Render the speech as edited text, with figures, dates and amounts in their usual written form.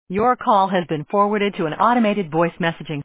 Your call has been forwarded to an automated voice messaging